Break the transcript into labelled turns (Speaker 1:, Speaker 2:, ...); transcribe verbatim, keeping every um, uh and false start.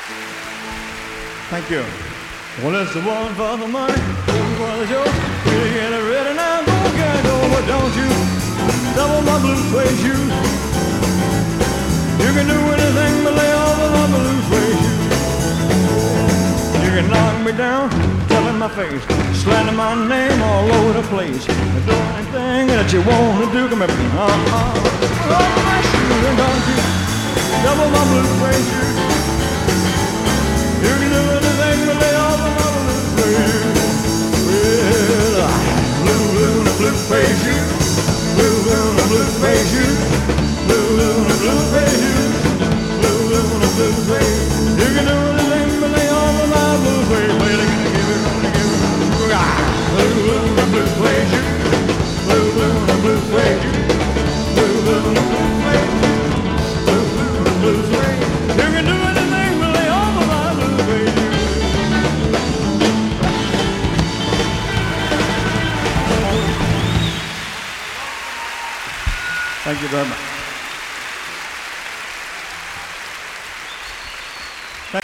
Speaker 1: Thank you. Well, it's the one for the money, one for the show. You get it ready now, go, get go, but don't you double my blue suede shoes. You can do anything but lay off of my blue suede shoes. You can knock me down, tell in my face, slander my name all over the place. Do anything that you want to do, come here, uh-uh. Oh, my shoes, and don't you double my blue suede shoes. You can do anything but lay off of my blue suede shoes. Well, blue, blue, and blue suede shoes. Blue, blue, and blue suede shoes. Blue, blue, and blue suede shoes. Blue, blue, and blue suede shoes. You can do anything but lay off of my blue suede shoes. Well, they're gonna give it, gonna give it. Blue, blue, and blue suede shoes. Blue, blue, and blue suede shoes. Blue, blue, and blue suede shoes. Blue, blue, and blue suede shoes. You can do anything but lay off of my blue suede shoes. Thank you very much.